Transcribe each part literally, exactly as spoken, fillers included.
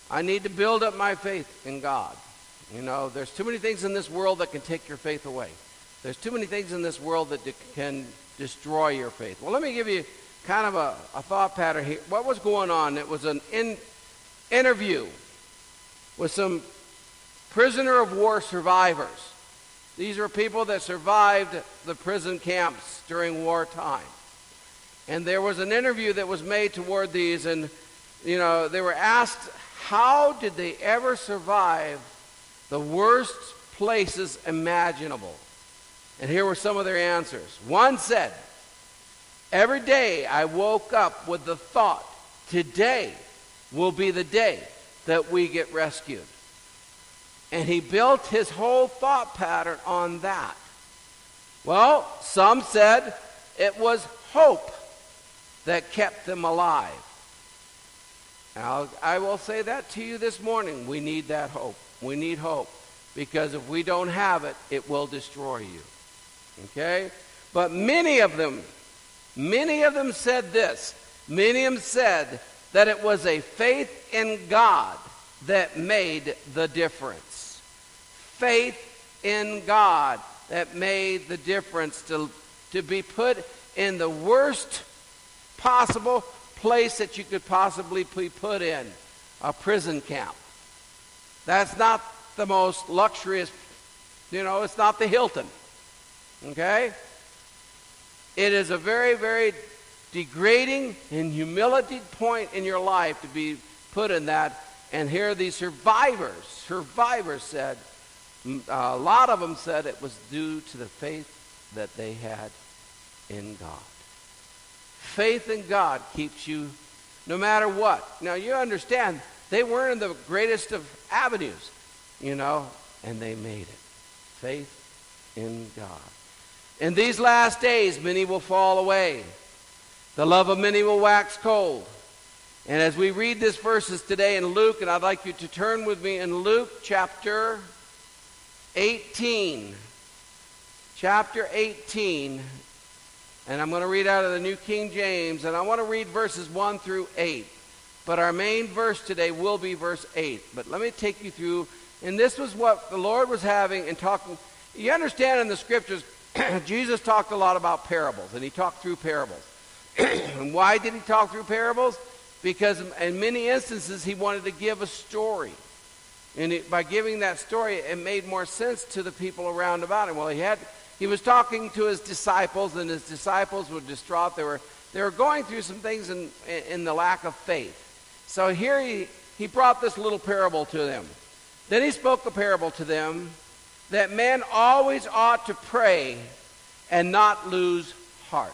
I need to build up my faith in God. You know, there's too many things in this world that can take your faith away. There's too many things in this world that can destroy your faith. Well, let me give you kind of a, a thought pattern here. What was going on? It was an in, interview with some prisoner of war survivors. These are people that survived the prison camps during wartime. And there was an interview that was made toward these, and, you know, they were asked, how did they ever survive the worst places imaginable? And here were some of their answers. One said, every day I woke up with the thought, today will be the day that we get rescued. And he built his whole thought pattern on that. Well, some said it was hope that kept them alive. Now, I will say that to you this morning. We need that hope. We need hope. Because if we don't have it, it will destroy you. Okay? But many of them, many of them said this. Many of them said that it was a faith in God that made the difference. Faith in God that made the difference to, to be put in the worst possible place that you could possibly be put in, a prison camp. That's not the most luxurious, you know, it's not the Hilton. Okay? It is a very, very degrading and humiliating point in your life to be put in that. And here these survivors, survivors said, a lot of them said it was due to the faith that they had in God. Faith in God keeps you no matter what. Now you understand, they weren't in the greatest of avenues, you know, and they made it. Faith in God. In these last days, many will fall away. The love of many will wax cold. And as we read these verses today in Luke, and I'd like you to turn with me in Luke chapter eighteen. Chapter eighteen. And I'm going to read out of the New King James, and I want to read verses one through eight. But our main verse today will be verse eight. But let me take you through, and this was what the Lord was having and talking. You understand in the scriptures, Jesus talked a lot about parables, and he talked through parables. And why did he talk through parables? Because in many instances he wanted to give a story. And it, by giving that story, it made more sense to the people around about him. Well, he had... He was talking to his disciples, and his disciples were distraught. They were, they were going through some things in, in the lack of faith. So here he, he brought this little parable to them. Then he spoke a parable to them that men always ought to pray and not lose heart.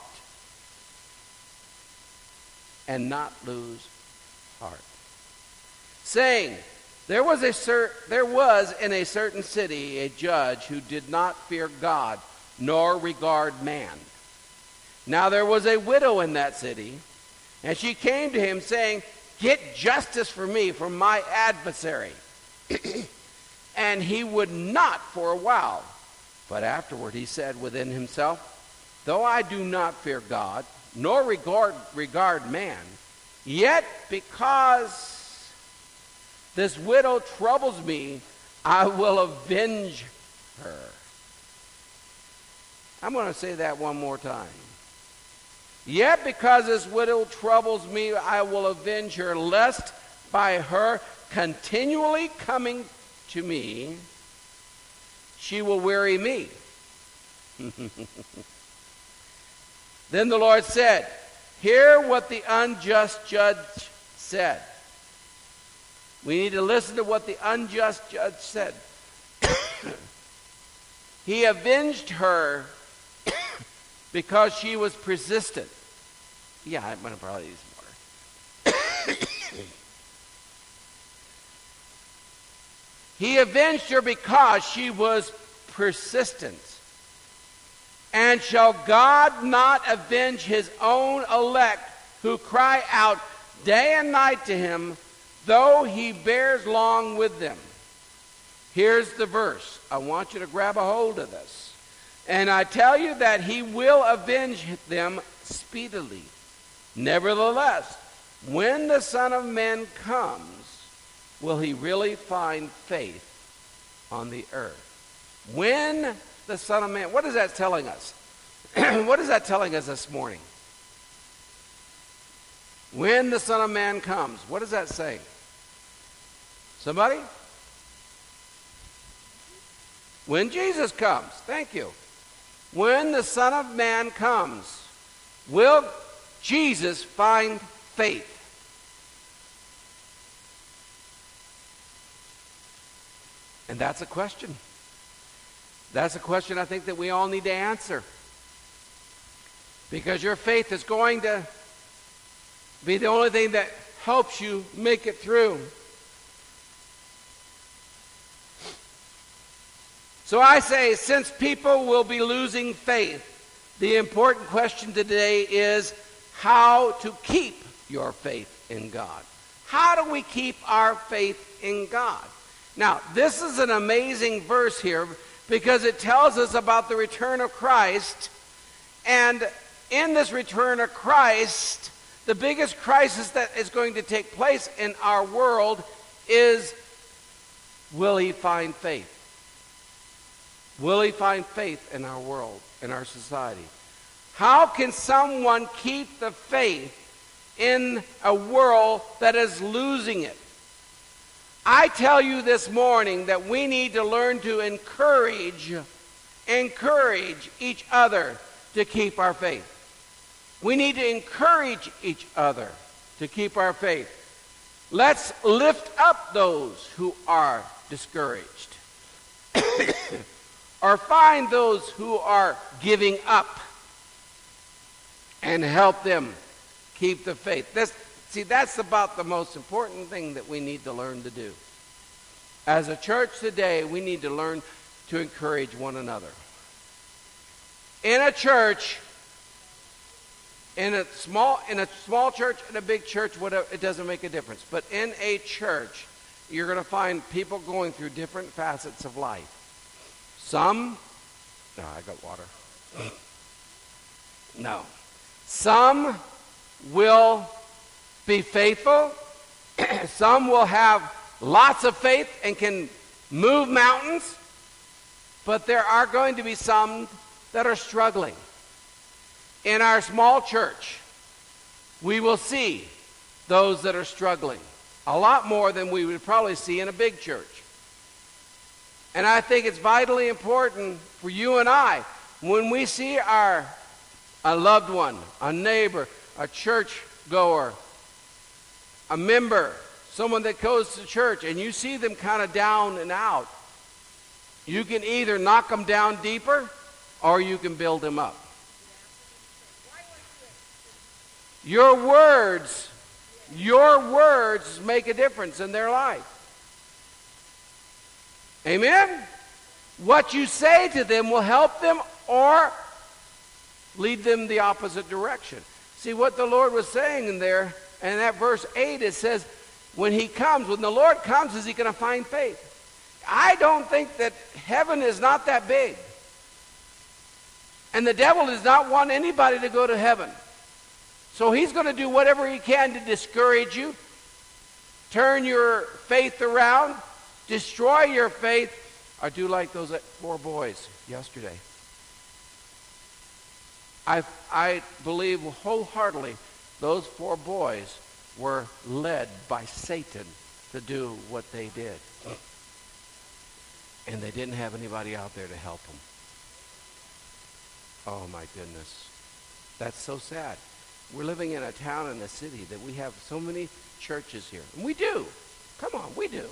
And not lose heart. Saying, there was, a cer- there was in a certain city a judge who did not fear God, nor regard man. Now there was a widow in that city, and she came to him saying, get justice for me from my adversary. And he would not for a while. But afterward he said within himself, though I do not fear God, nor regard, regard man, yet because this widow troubles me, I will avenge her. I'm going to say that one more time. Yet because this widow troubles me, I will avenge her, lest by her continually coming to me, she will weary me. Then the Lord said, hear what the unjust judge said. We need to listen to what the unjust judge said. He avenged her because she was persistent. Yeah, I'm going to probably use more. He avenged her because she was persistent. And shall God not avenge his own elect who cry out day and night to him, though he bears long with them? Here's the verse. I want you to grab a hold of this. And I tell you that he will avenge them speedily. Nevertheless, when the Son of Man comes, will he really find faith on the earth? When the Son of Man, what is that telling us? What is that telling us this morning? When the Son of Man comes, what does that say? Somebody? When Jesus comes, thank you. When the Son of Man comes, will Jesus find faith? And that's a question. That's a question I think that we all need to answer. Because your faith is going to be the only thing that helps you make it through. So I say, since people will be losing faith, the important question today is how to keep your faith in God. How do we keep our faith in God? Now, this is an amazing verse here because it tells us about the return of Christ. And in this return of Christ, the biggest crisis that is going to take place in our world is, will he find faith? Will he find faith in our world, in our society? How can someone keep the faith in a world that is losing it? I tell you this morning that we need to learn to encourage, encourage each other to keep our faith. We need to encourage each other to keep our faith. Let's lift up those who are discouraged. Or find those who are giving up and help them keep the faith. That's, see, that's about the most important thing that we need to learn to do. As a church today, we need to learn to encourage one another. In a church, in a small, in a small church, in a big church, whatever, it doesn't make a difference. But in a church, you're going to find people going through different facets of life. Some, no, I got water. No. Some will be faithful. Some will have lots of faith and can move mountains. But there are going to be some that are struggling. In our small church, we will see those that are struggling. A lot more than we would probably see in a big church. And I think it's vitally important for you and I, when we see our a loved one, a neighbor, a church goer, a member, someone that goes to church, and you see them kind of down and out, you can either knock them down deeper or you can build them up. Your words, your words make a difference in their life. Amen? What you say to them will help them or lead them the opposite direction. See, what the Lord was saying in there, in that verse eight, it says, when he comes, when the Lord comes, is he going to find faith? I don't think that heaven is not that big. And the devil does not want anybody to go to heaven. So he's going to do whatever he can to discourage you, turn your faith around, destroy your faith, or do like those four boys yesterday. I, I believe wholeheartedly those four boys were led by Satan to do what they did. And they didn't have anybody out there to help them. Oh my goodness. That's so sad. We're living in a town and a city that we have so many churches here. And we do. Come on, we do.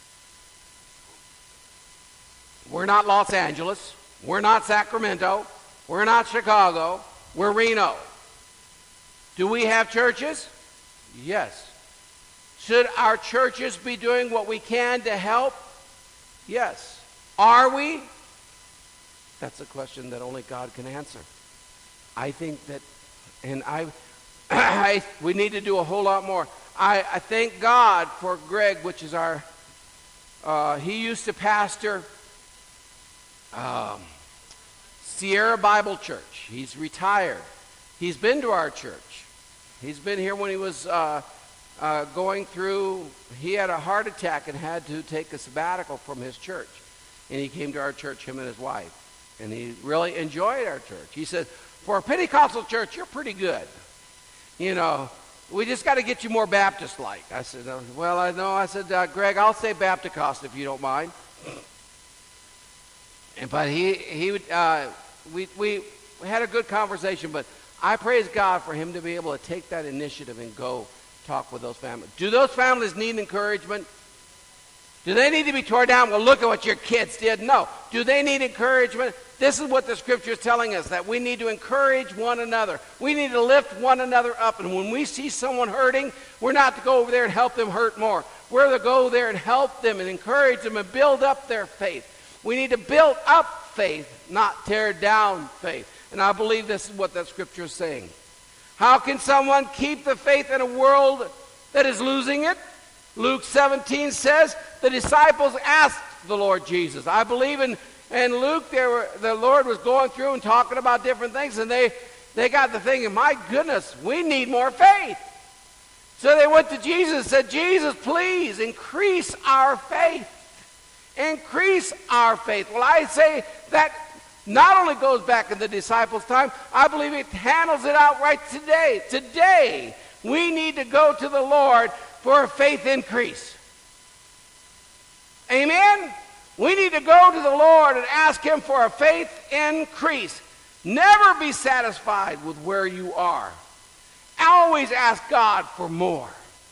We're not Los Angeles. We're not Sacramento. We're not Chicago. We're Reno. Do we have churches? Yes. Should our churches be doing what we can to help? Yes. Are we? That's a question that only God can answer. I think that, and I, I we need to do a whole lot more. I, I thank God for Greg, which is our, uh, he used to pastor um, Sierra Bible Church. He's retired. He's been to our church. He's been here when he was uh, uh, going through, he had a heart attack and had to take a sabbatical from his church. And he came to our church, him and his wife. And he really enjoyed our church. He said, for a Pentecostal church, you're pretty good. You know, we just got to get you more Baptist-like. I said, well, I know. I said, uh, Greg, I'll say Baptist if you don't mind. And, but he, he would, uh, we, we had a good conversation, but I praise God for him to be able to take that initiative and go talk with those families. Do those families need encouragement? Do they need to be torn down? Well, look at what your kids did. No. Do they need encouragement? This is what the scripture is telling us, that we need to encourage one another. We need to lift one another up. And when we see someone hurting, we're not to go over there and help them hurt more. We're to go there and help them and encourage them and build up their faith. We need to build up faith, not tear down faith. And I believe this is what that scripture is saying. How can someone keep the faith in a world that is losing it? Luke seventeen says, the disciples asked the Lord Jesus. I believe in, in Luke, there were, the Lord was going through and talking about different things, and they, they got to thinking, my goodness, we need more faith. So they went to Jesus and said, Jesus, please increase our faith. Increase our faith. Well, I say that not only goes back in the disciples' time, I believe it handles it out right today. Today, we need to go to the Lord for a faith increase. Amen? We need to go to the Lord and ask him for a faith increase. Never be satisfied with where you are. Always ask God for more.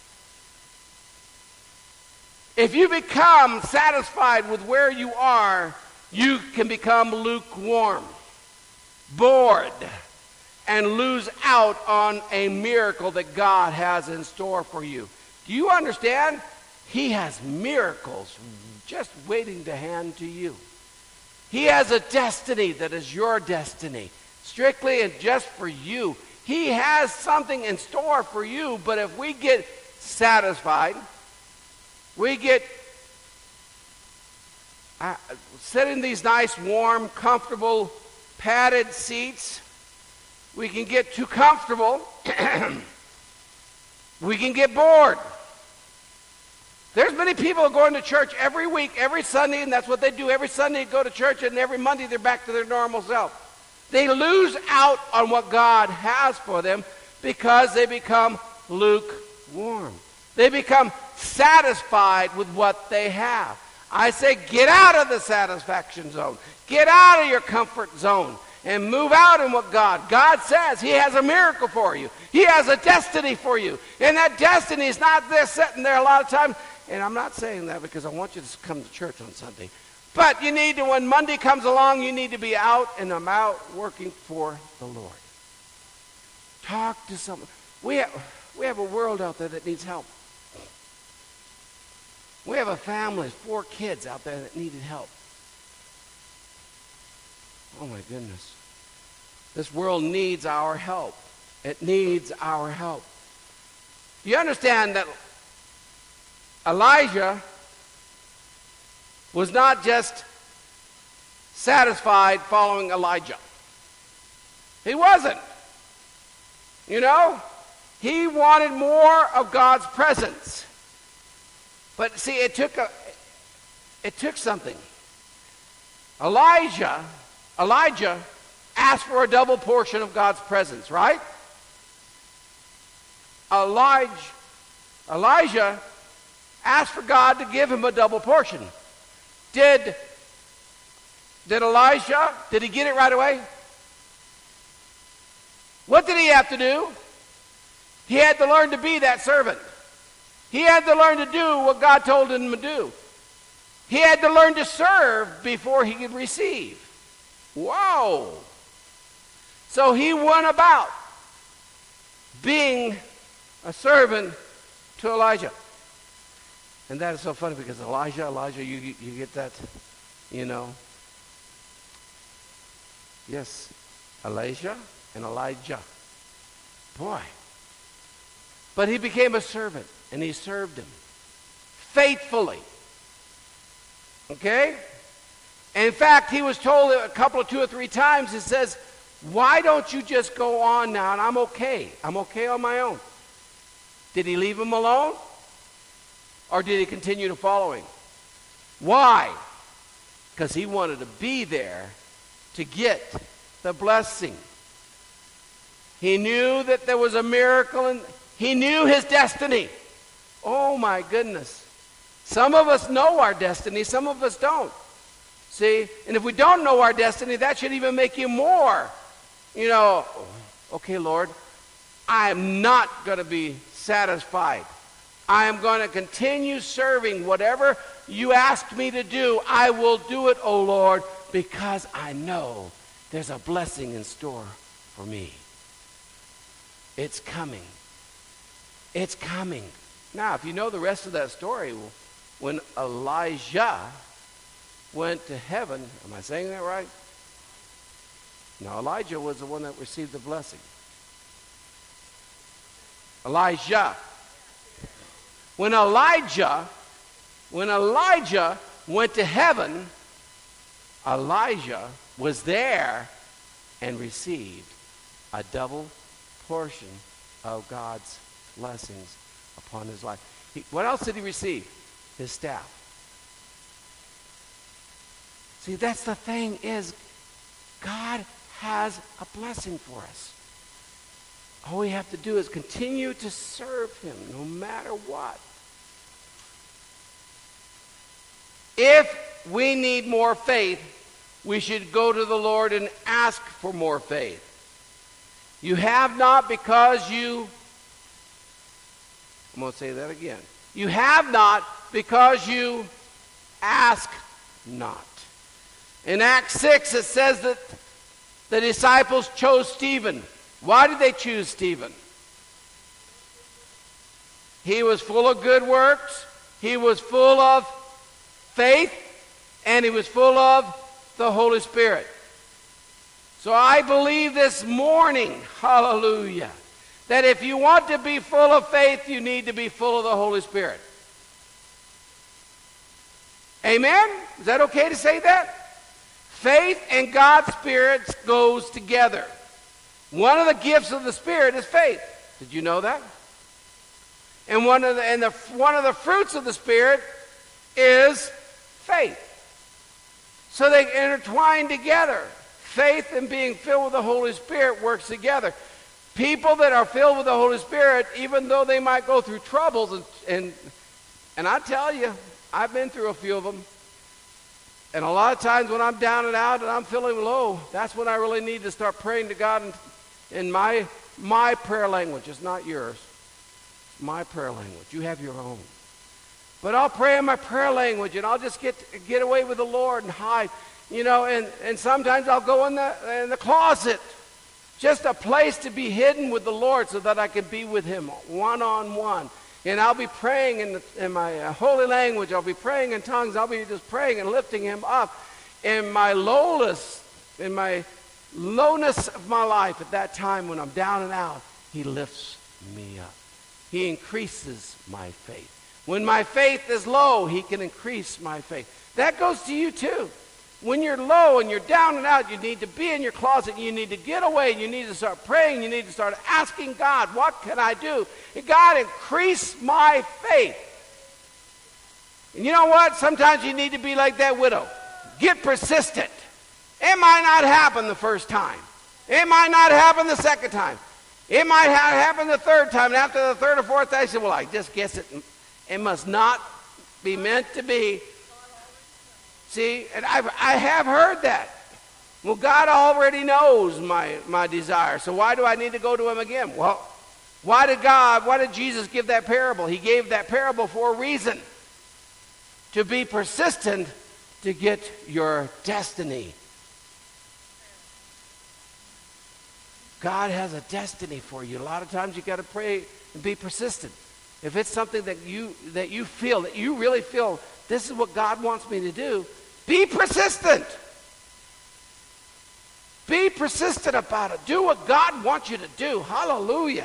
If you become satisfied with where you are, you can become lukewarm, bored, and lose out on a miracle that God has in store for you. Do you understand? He has miracles just waiting to hand to you. He has a destiny that is your destiny, strictly and just for you. He has something in store for you, but if we get satisfied, we get uh, sit in these nice, warm, comfortable, padded seats. We can get too comfortable. We can get bored. There's many people going to church every week, every Sunday, and that's what they do. Every Sunday they go to church, and every Monday they're back to their normal self. They lose out on what God has for them because they become lukewarm. They become satisfied with what they have. I say get out of the satisfaction zone. Get out of your comfort zone and move out in what God. God says he has a miracle for you. He has a destiny for you. And that destiny is not there sitting there a lot of times. And I'm not saying that because I want you to come to church on Sunday. But you need to, when Monday comes along, you need to be out and I'm out working for the Lord. Talk to someone. We have, we have a world out there that needs help. We have a family, four kids out there that needed help. Oh my goodness. This world needs our help. It needs our help. Do you understand that Elijah was not just satisfied following Elijah? He wasn't. You know, he wanted more of God's presence. But see, it took a, it took something. Elijah, Elijah asked for a double portion of God's presence, right? Elijah, Elijah asked for God to give him a double portion. Did, did Elijah, did he get it right away? What did he have to do? He had to learn to be that servant. He had to learn to do what God told him to do. He had to learn to serve before he could receive. Whoa! So he went about being a servant to Elijah. And that is so funny because Elijah, Elijah, you, you get that, you know. Yes, Elijah and Elijah. Boy. But he became a servant. And he served him faithfully. Okay? And in fact, he was told a couple of two or three times, it says, why don't you just go on now? And I'm okay. I'm okay on my own. Did he leave him alone? Or did he continue to follow him? Why? Because he wanted to be there to get the blessing. He knew that there was a miracle, and he knew his destiny. Oh my goodness. Some of us know our destiny, some of us don't. See, and if we don't know our destiny, that should even make you more, you know, okay, Lord, I am not going to be satisfied. I am going to continue serving whatever you asked me to do. I will do it, oh Lord, because I know there's a blessing in store for me. It's coming. It's coming. Now, if you know the rest of that story, when Elijah went to heaven, am I saying that right? No, Elijah was the one that received the blessing. Elijah. When Elijah, when Elijah went to heaven, Elijah was there and received a double portion of God's blessings upon his life. He, what else did he receive? His staff. See, that's the thing is, God has a blessing for us. All we have to do is continue to serve him no matter what. If we need more faith, we should go to the Lord and ask for more faith. You have not because you, I'm going to say that again. You have not because you ask not. In Acts six, it says that the disciples chose Stephen. Why did they choose Stephen? He was full of good works. He was full of faith. And he was full of the Holy Spirit. So I believe this morning, hallelujah, that if you want to be full of faith, you need to be full of the Holy Spirit. Amen? Is that okay to say that? Faith and God's Spirit goes together. One of the gifts of the Spirit is faith. Did you know that? And one of the, and the one of the fruits of the Spirit is faith. So they intertwine together. Faith and being filled with the Holy Spirit works together. People that are filled with the Holy Spirit, even though they might go through troubles, and and, and I tell you, I've been through a few of them. And a lot of times when I'm down and out and I'm feeling low, that's when I really need to start praying to God in, in my, my prayer language. It's not yours. It's my prayer language. You have your own. But I'll pray in my prayer language, and I'll just get get away with the Lord and hide. You know, and, and sometimes I'll go in the in the closet. Just a place to be hidden with the Lord so that I can be with him one-on-one. And I'll be praying in, the, in my uh, holy language. I'll be praying in tongues. I'll be just praying and lifting him up. In my lowest, in my lowness of my life at that time when I'm down and out, he lifts me up. He increases my faith. When my faith is low, he can increase my faith. That goes to you too. When you're low and you're down and out, you need to be in your closet. You need to get away. You need to start praying. You need to start asking God, what can I do? And God, increase my faith. And you know what? Sometimes you need to be like that widow. Get persistent. It might not happen the first time. It might not happen the second time. It might ha- happen the third time. And after the third or fourth time, I said, well, I just guess it, it must not be meant to be. See, and I've, I have heard that. Well, God already knows my, my desire, so why do I need to go to him again? Well, why did God, why did Jesus give that parable? He gave that parable for a reason. To be persistent to get your destiny. God has a destiny for you. A lot of times you got to pray and be persistent. If it's something that you that you feel, that you really feel, this is what God wants me to do, be persistent. Be persistent about it. Do what God wants you to do. Hallelujah.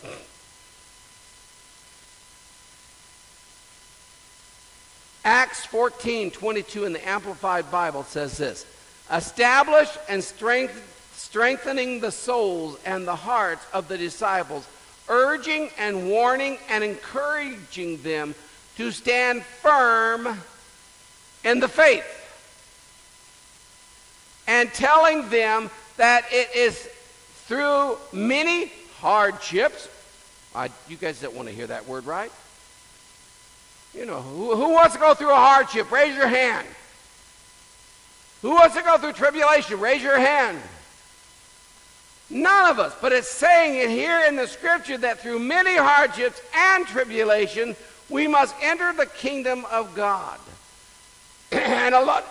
Acts fourteen twenty-two in the Amplified Bible says this: establish and strength, strengthening the souls and the hearts of the disciples urging and warning and encouraging them to stand firm in the faith, and telling them that it is through many hardships. Uh, you guys don't want to hear that word, right? You know, who, who wants to go through a hardship? Raise your hand. Who wants to go through tribulation? Raise your hand. None of us. But it's saying it here in the scripture that through many hardships and tribulation, we must enter the kingdom of God. And a lot,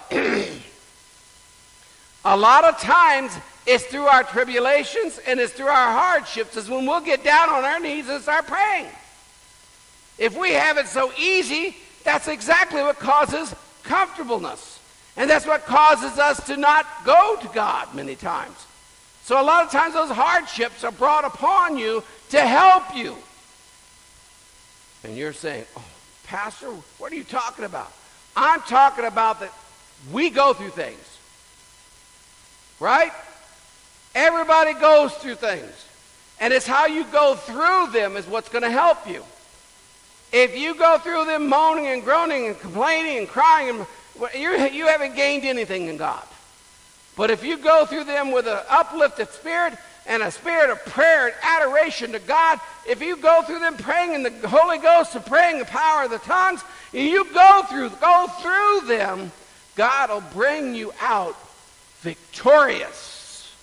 a lot of times, it's through our tribulations and it's through our hardships is when we'll get down on our knees and start praying. If we have it so easy, that's exactly what causes comfortableness. And that's what causes us to not go to God many times. So a lot of times those hardships are brought upon you to help you. And you're saying, oh, Pastor, what are you talking about? I'm talking about that we go through things. Right? Everybody goes through things. And it's how you go through them is what's going to help you. If you go through them moaning and groaning and complaining and crying, and, you you haven't gained anything in God. But if you go through them with an uplifted spirit and a spirit of prayer and adoration to God, if you go through them praying in the Holy Ghost and praying the power of the tongues, and you go through, go through them, God will bring you out victorious.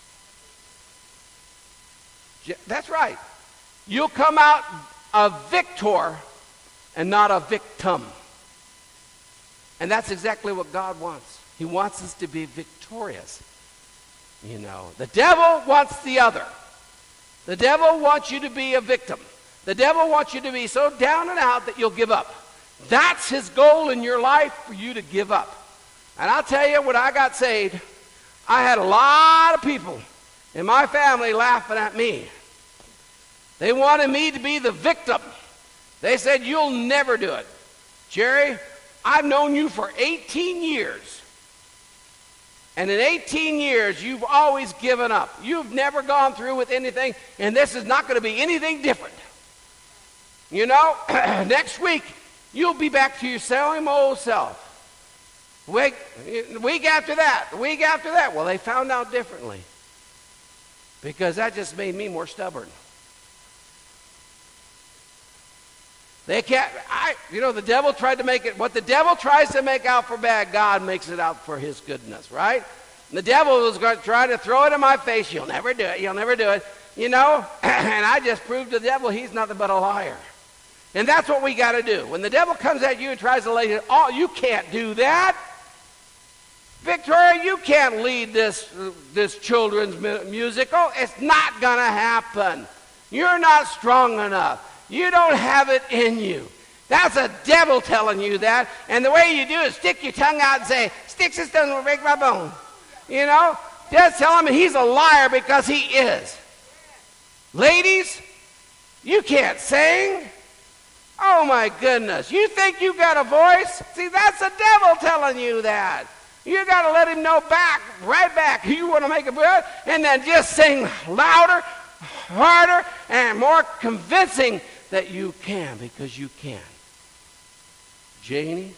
That's right. You'll come out a victor and not a victim. And that's exactly what God wants. He wants us to be victorious. You know, the devil wants the other. The devil wants you to be a victim. The devil wants you to be so down and out that you'll give up. That's his goal in your life, for you to give up. And I'll tell you, when I got saved, I had a lot of people in my family laughing at me. They wanted me to be the victim. They said, you'll never do it. Jerry, I've known you for eighteen years. And in eighteen years, you've always given up. You've never gone through with anything, and this is not going to be anything different. You know, next week, you'll be back to your same old self. Week, week after that, the week after that. Well, they found out differently. Because that just made me more stubborn. They can't, I, you know, the devil tried to make it, what the devil tries to make out for bad, God makes it out for his goodness, right? And the devil was going to try to throw it in my face. You'll never do it. You'll never do it. You know, and I just proved to the devil he's nothing but a liar. And that's what we got to do. When the devil comes at you and tries to lay it, oh, you can't do that. Victoria, you can't lead this, this children's musical. It's not going to happen. You're not strong enough. You don't have it in you. That's a devil telling you that. And the way you do is stick your tongue out and say, sticks and stones will break my bone. You know, just tell him he's a liar because he is. Ladies, you can't sing. Oh my goodness. You think you got a voice? See, that's the devil telling you that. You got to let him know back, right back. You want to make a good, and then just sing louder, harder, and more convincing that you can, because you can. Janie,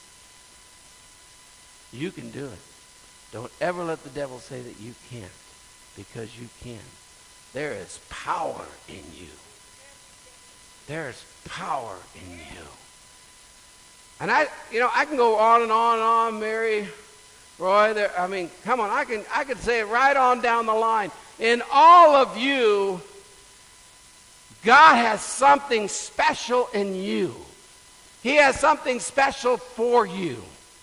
you can do it. Don't ever let the devil say that you can't, because you can. There is power in you. There's power in you. And I, you know, I can go on and on and on, Mary, Roy. There, I mean, come on, I can, I can say it right on down the line. In all of you, God has something special in you. He has something special for you.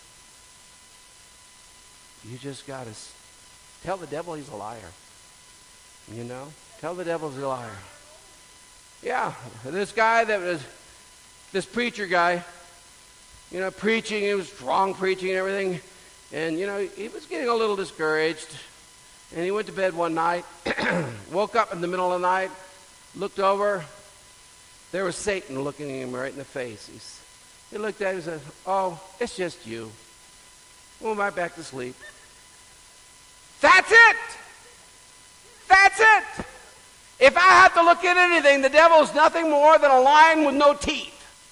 You just got to tell the devil he's a liar. You know? Tell the devil he's a liar. Yeah, this guy that was, this preacher guy, you know, preaching, he was strong preaching and everything. And, you know, he was getting a little discouraged. And he went to bed one night, woke up in the middle of the night, looked over. There was Satan looking at him right in the face. He's, he looked at him and said, oh, it's just you. Went right back to sleep. That's it. That's it. If I have to look at anything, the devil is nothing more than a lion with no teeth.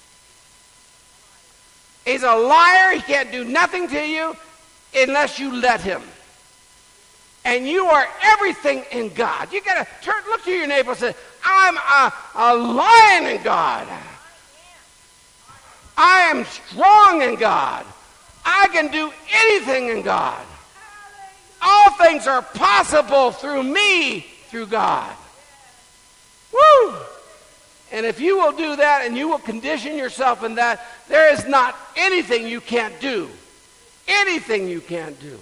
He's a liar. He can't do nothing to you unless you let him. And you are everything in God. You got to turn, look to your neighbor and say, I'm a, a lion in God. I am strong in God. I can do anything in God. All things are possible through me, through God. Woo! And if you will do that and you will condition yourself in that, there is not anything you can't do. Anything you can't do.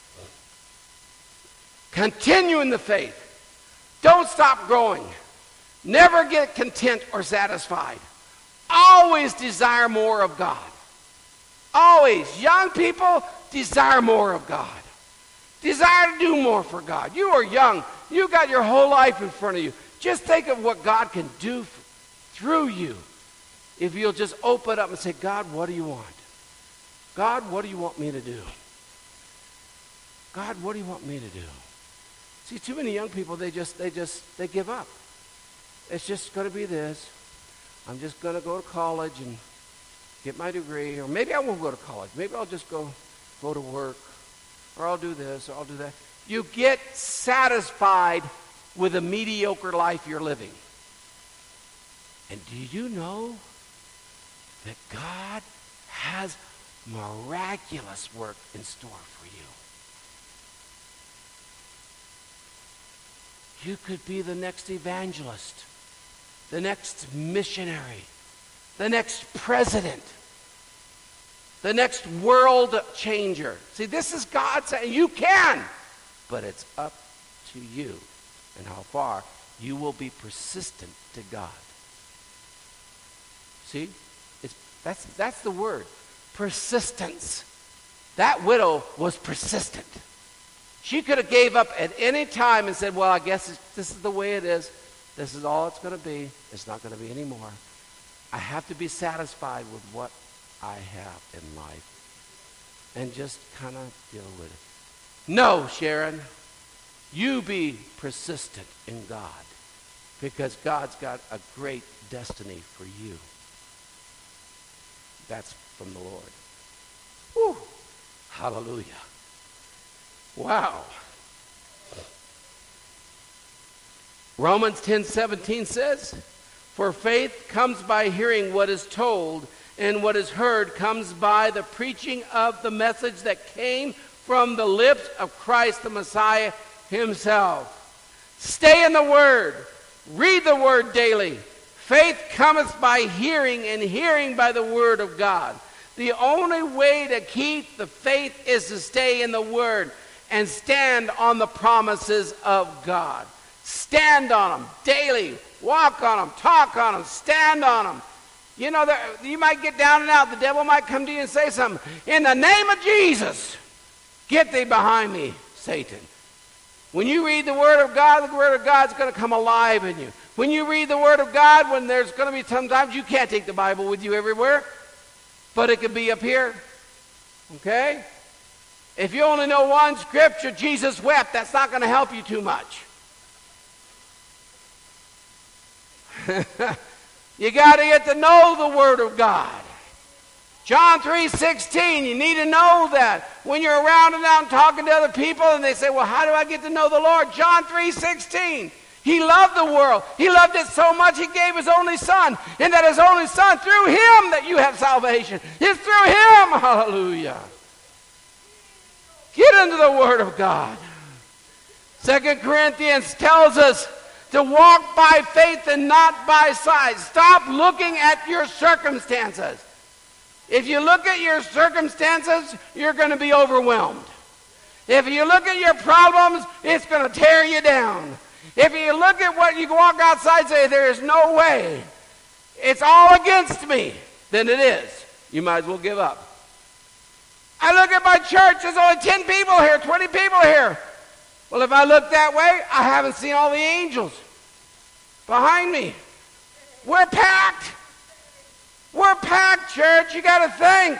Continue in the faith. Don't stop growing. Never get content or satisfied. Always desire more of God. Always. Young people, desire more of God. Desire to do more for God. You are young. You got your whole life in front of you. Just think of what God can do through you if you'll just open up and say, God, what do you want? God, what do you want me to do? God, what do you want me to do? See, too many young people, they just, they just, they give up. It's just going to be this. I'm just going to go to college and get my degree. Or maybe I won't go to college. Maybe I'll just go, go to work. Or I'll do this, or I'll do that. You get satisfied with a mediocre life you're living. And do you know that God has miraculous work in store for you? You could be the next evangelist, the next missionary, the next president, the next world changer. See, this is God saying you can, but it's up to you and how far you will be persistent to God. See, it's, that's, that's the word, persistence. That widow was persistent. She could have gave up at any time and said, well, I guess it's, this is the way it is. This is all it's going to be. It's not going to be anymore. I have to be satisfied with what I have in life and just kind of deal with it. No, Sharon, you be persistent in God because God's got a great destiny for you. That's from the Lord. Whew. Hallelujah. Wow. Romans ten seventeen says, for faith comes by hearing what is told, and what is heard comes by the preaching of the message that came from the lips of Christ the Messiah himself. Stay in the Word. Read the Word daily. Faith cometh by hearing, and hearing by the Word of God. The only way to keep the faith is to stay in the Word and stand on the promises of God. Stand on them daily. Walk on them. Talk on them. Stand on them. You know, you might get down and out. The devil might come to you and say something. In the name of Jesus, get thee behind me, Satan. When you read the Word of God, the Word of God's going to come alive in you. When you read the Word of God, when there's going to be sometimes you can't take the Bible with you everywhere, but it could be up here. Okay? If you only know one scripture, Jesus wept, that's not going to help you too much. You got to get to know the Word of God. John three sixteen, you need to know that. When you're around and out and talking to other people and they say, well, how do I get to know the Lord? John three sixteen. He loved the world. He loved it so much he gave his only Son. And that his only Son, through him that you have salvation. It's through him. Hallelujah. Get into the Word of God. Second Corinthians tells us to walk by faith and not by sight. Stop looking at your circumstances. If you look at your circumstances, you're going to be overwhelmed. If you look at your problems, it's going to tear you down. If you look at what you walk outside and say, there is no way, it's all against me, then it is. You might as well give up. I look at my church, there's only ten people here, twenty people here. Well, if I look that way, I haven't seen all the angels behind me. We're packed. We're packed, church. You got to think.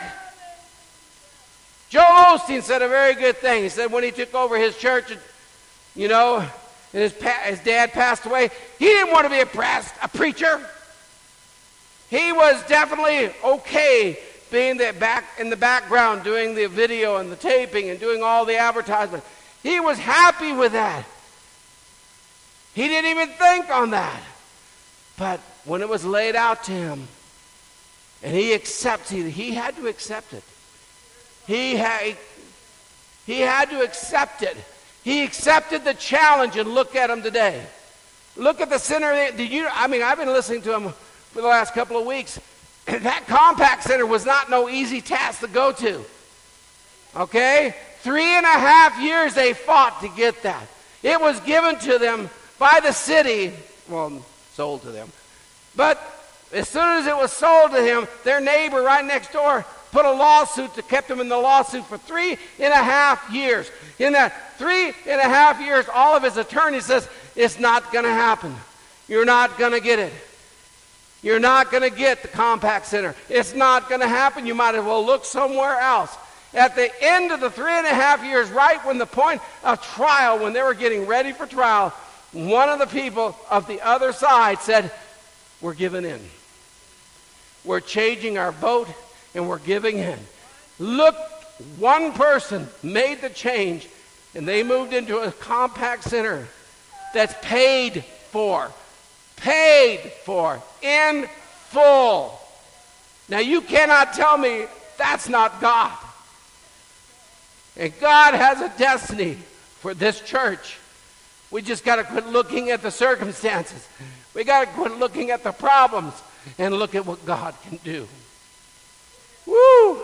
Joel Osteen said a very good thing. He said when he took over his church, you know, and his, pa- his dad passed away, he didn't want to be a, pres- a preacher. He was definitely okay being the back, in the background, doing the video and the taping and doing all the advertisement. He was happy with that. He didn't even think on that. But when it was laid out to him, and he accepted it, he had to accept it. He had, he had to accept it. He accepted the challenge, and look at him today. Look at the center. Did you? I mean, I've been listening to him for the last couple of weeks. That Compaq Center was not no easy task to go to. Okay? Three and a half years they fought to get that. It was given to them by the city, well, sold to them. But as soon as it was sold to him, their neighbor right next door put a lawsuit that kept him in the lawsuit for three and a half years. In that three and a half years, all of his attorneys says, it's not going to happen. You're not going to get it. You're not going to get the Compaq Center. It's not going to happen. You might as well look somewhere else. At the end of the three and a half years, right when the point of trial, when they were getting ready for trial, one of the people of the other side said, we're giving in. We're changing our vote and we're giving in. Look, one person made the change and they moved into a Compaq Center that's paid for. Paid for in full. Now you cannot tell me that's not God. And God has a destiny for this church. We just got to quit looking at the circumstances. We got to quit looking at the problems and look at what God can do. Woo!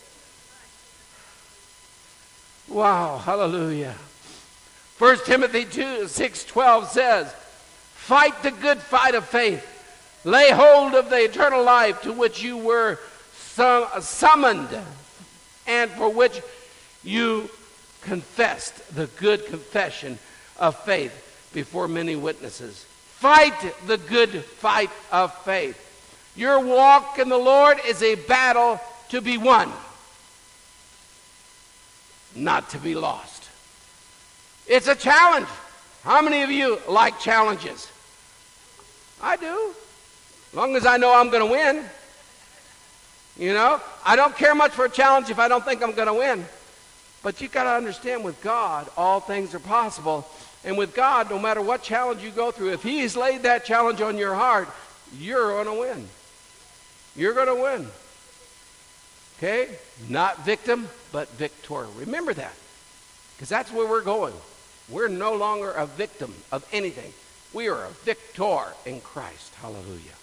Wow, hallelujah. First Timothy two, six, twelve says, fight the good fight of faith. Lay hold of the eternal life to which you were sum- summoned and for which you confessed the good confession of faith before many witnesses. Fight the good fight of faith. Your walk in the Lord is a battle to be won, not to be lost. It's a challenge. How many of you like challenges? I do. As long as I know I'm going to win. You know, I don't care much for a challenge if I don't think I'm going to win. But you've got to understand, with God, all things are possible. And with God, no matter what challenge you go through, if He's laid that challenge on your heart, you're going to win. You're going to win. Okay? Not victim, but victor. Remember that. Because that's where we're going. We're no longer a victim of anything. We are a victor in Christ. Hallelujah.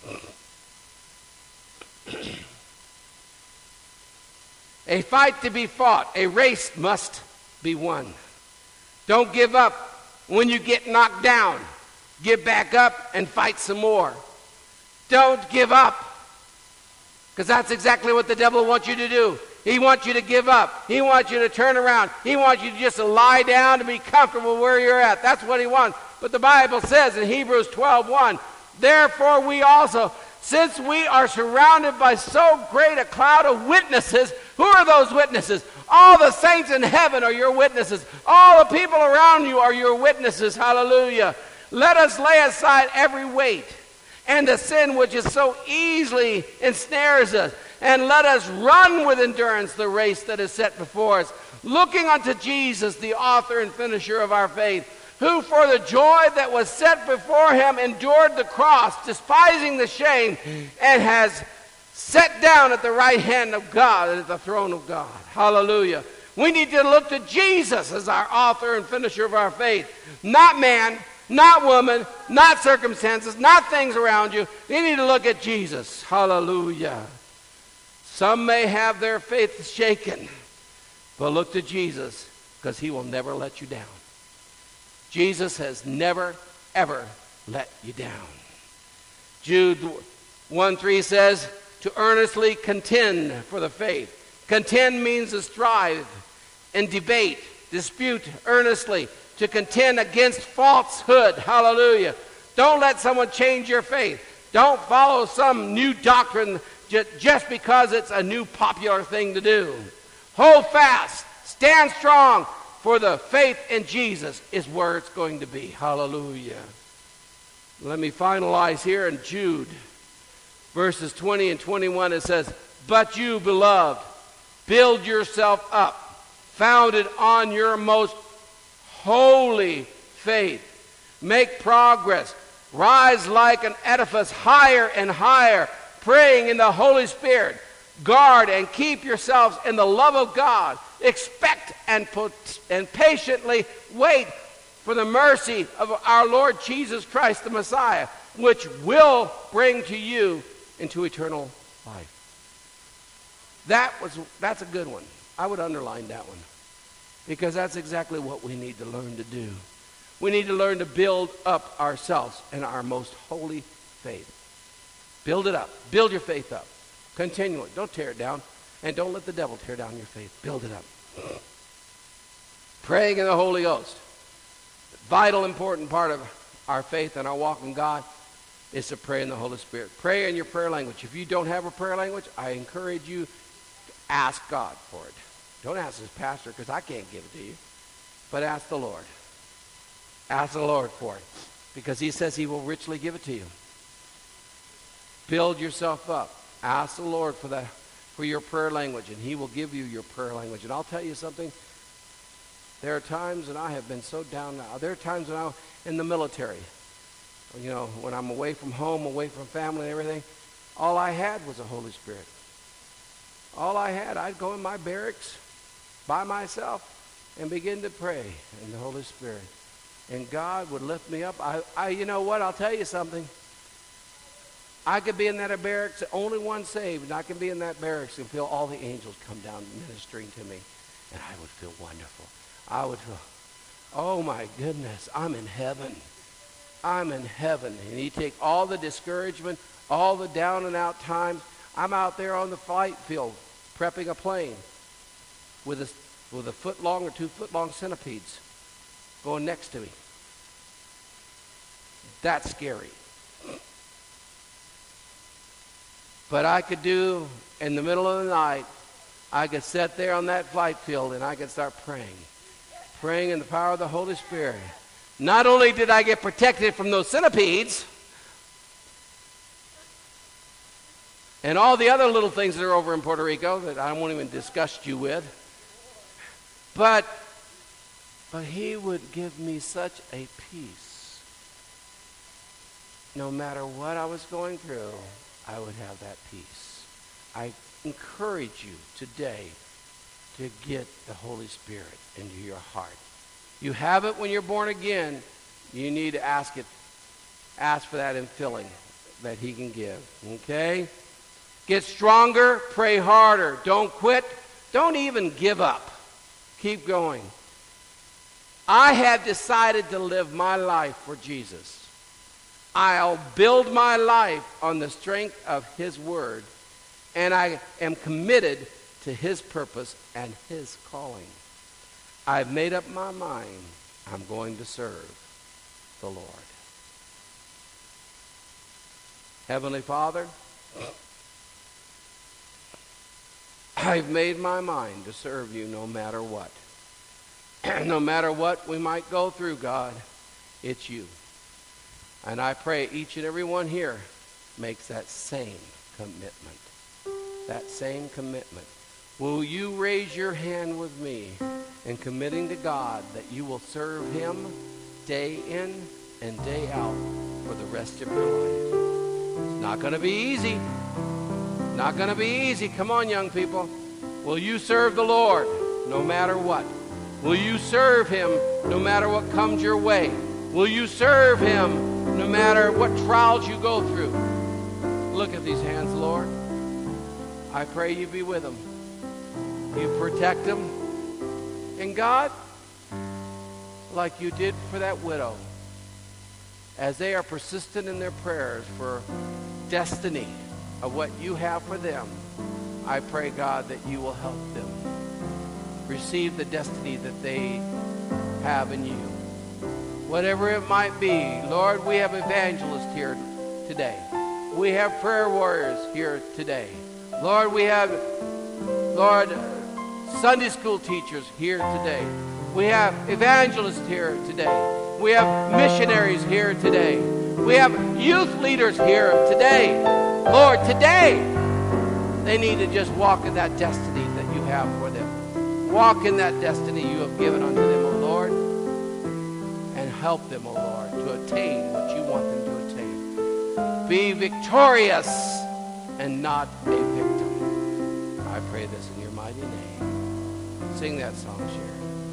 A fight to be fought. A race must be won. Don't give up when you get knocked down. Get back up and fight some more. Don't give up. Because that's exactly what the devil wants you to do. He wants you to give up. He wants you to turn around. He wants you to just lie down and be comfortable where you're at. That's what he wants. But the Bible says in Hebrews twelve one, therefore we also, since we are surrounded by so great a cloud of witnesses. Who are those witnesses? All the saints in heaven are your witnesses. All the people around you are your witnesses. Hallelujah. Let us lay aside every weight and the sin which is so easily ensnares us, and let us run with endurance the race that is set before us, looking unto Jesus, the author and finisher of our faith, who for the joy that was set before him endured the cross, despising the shame, and has sat down at the right hand of God and at the throne of God. Hallelujah. We need to look to Jesus as our author and finisher of our faith. Not man, not woman, not circumstances, not things around you. You need to look at Jesus. Hallelujah. Some may have their faith shaken, but look to Jesus, because he will never let you down. Jesus has never, ever let you down. Jude one three says, to earnestly contend for the faith. Contend means to strive and debate, dispute earnestly, to contend against falsehood. Hallelujah. Don't let someone change your faith. Don't follow some new doctrine just because it's a new popular thing to do. Hold fast. Stand strong. for the faith in Jesus is where it's going to be. Hallelujah. Let me finalize here in Jude, verses twenty and twenty-one. It says, but you, beloved, build yourself up, founded on your most holy faith. Make progress. Rise like an edifice higher and higher, praying in the Holy Spirit. Guard and keep yourselves in the love of God. Expect and, put, and patiently wait for the mercy of our Lord Jesus Christ, the Messiah, which will bring to you into eternal life. That was, that's a good one. I would underline that one, because that's exactly what we need to learn to do. We need to learn to build up ourselves in our most holy faith. Build it up. Build your faith up continually. Don't tear it down, and don't let the devil tear down your faith. Build it up. Praying in the Holy Ghost. Vital, important part of our faith and our walk in God is to pray in the Holy Spirit. Pray in your prayer language. If you don't have a prayer language, I encourage you, ask God for it. Don't ask his pastor, because I can't give it to you. But ask the Lord. Ask the Lord for it, because he says he will richly give it to you. Build yourself up. Ask the Lord for that, for your prayer language, and he will give you your prayer language. And I'll tell you something. There are times when I have been so down now. There are times when I'm in the military, you know, when I'm away from home, away from family and everything, all I had was the Holy Spirit. All I had, I'd go in my barracks by myself and begin to pray in the Holy Spirit. And God would lift me up. I, I, you know what? I'll tell you something. I could be in that barracks, the only one saved, and I can be in that barracks and feel all the angels come down ministering to me. And I would feel wonderful. I would feel, oh my goodness, I'm in heaven. I'm in heaven. And you take all the discouragement, all the down and out times. I'm out there on the flight field prepping a plane with a, with a foot long or two foot long centipedes going next to me. That's scary. But I could do, in the middle of the night, I could sit there on that flight field and I could start praying. Praying in the power of the Holy Spirit. Not only did I get protected from those centipedes and all the other little things that are over in Puerto Rico that I won't even disgust you with, but, but he would give me such a peace. No matter what I was going through, I would have that peace. I encourage you today to get the Holy Spirit into your heart. You have it when you're born again. You need to ask it. Ask for that infilling that he can give. Okay? Get stronger. Pray harder. Don't quit. Don't even give up. Keep going. I have decided to live my life for Jesus. I'll build my life on the strength of his word, and I am committed to his purpose and his calling. I've made up my mind. I'm going to serve the Lord. Heavenly Father, I've made my mind to serve you no matter what. No matter what we might go through, God, it's you. And I pray each and every one here makes that same commitment. That same commitment. Will you raise your hand with me in committing to God that you will serve him day in and day out for the rest of your life? It's not going to be easy. Not going to be easy. Come on, young people. Will you serve the Lord no matter what? Will you serve him no matter what comes your way? Will you serve him no matter what trials you go through? Look at these hands, Lord. I pray you be with them. You protect them. And God, like you did for that widow, as they are persistent in their prayers for destiny of what you have for them, I pray, God, that you will help them receive the destiny that they have in you. Whatever it might be, Lord, we have evangelists here today. We have prayer warriors here today. Lord, we have, Lord, Sunday school teachers here today. We have evangelists here today. We have missionaries here today. We have youth leaders here today. Lord, today, they need to just walk in that destiny that you have for them. Walk in that destiny you have given unto them, O Lord, and help them, O Lord, to attain what you want them to attain. Be victorious and not a victim. I pray this in your mighty name. Sing that song, Sharon.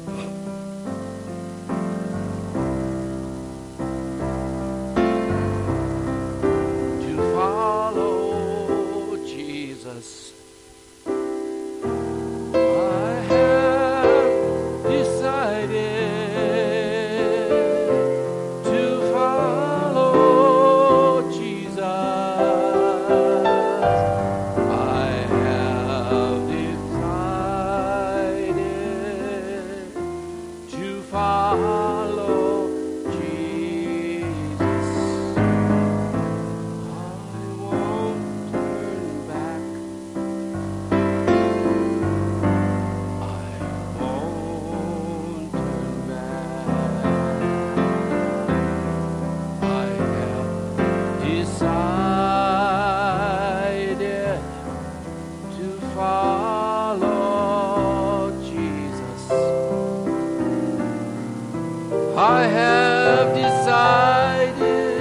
I have decided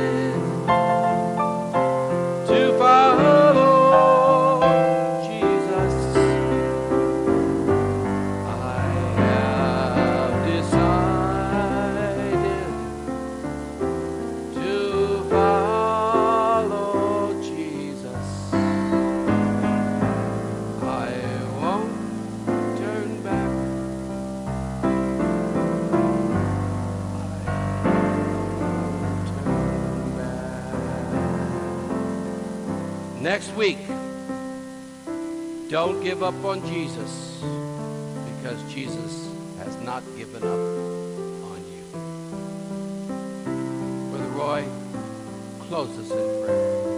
to follow Jesus. I have decided to follow Jesus. I won't turn back. Next week, don't give up on Jesus, because Jesus has not given up on you. Brother Roy, close us in prayer.